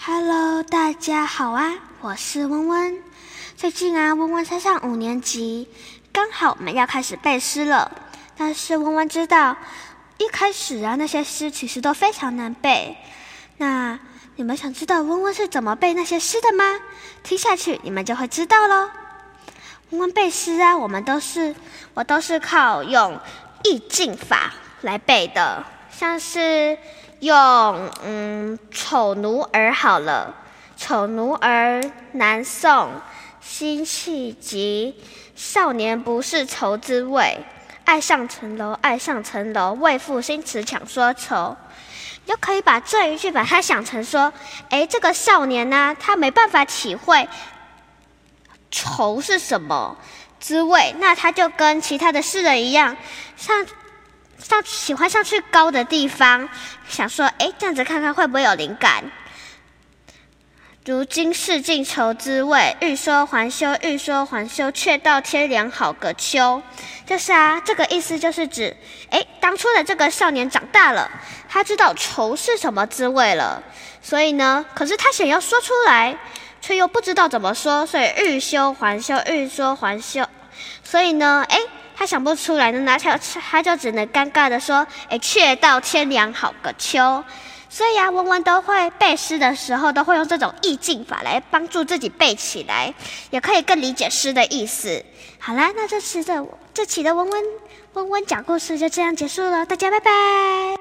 Hello， 大家好啊，我是温温。最近温温才上5年级，刚好我们要开始背诗了。但是温温知道，一开始那些诗其实都非常难背。那你们想知道温温是怎么背那些诗的吗？听下去你们就会知道咯。温温背诗我都是靠用意境法来背的，像是用丑奴儿好了，丑奴儿南宋辛弃疾，少年不识愁滋味，爱上层楼，爱上层楼，为赋新词强说愁。就可以把这一句把它想成说，这个少年他没办法体会愁是什么滋味，那他就跟其他的诗人一样，喜欢上去高的地方，想说这样子看看会不会有灵感。如今试尽愁滋味，欲说还休，欲说还休，却道天凉好个秋。就是这个意思就是指当初的这个少年长大了，他知道愁是什么滋味了，所以呢，可是他想要说出来，却又不知道怎么说，所以欲休还休，欲说还休，所以呢他想不出来呢，他就只能尴尬的说却道天凉好个秋。所以温温都会背诗的时候，都会用这种意境法来帮助自己背起来，也可以更理解诗的意思。好啦，那这期的温温讲故事就这样结束了，大家拜拜。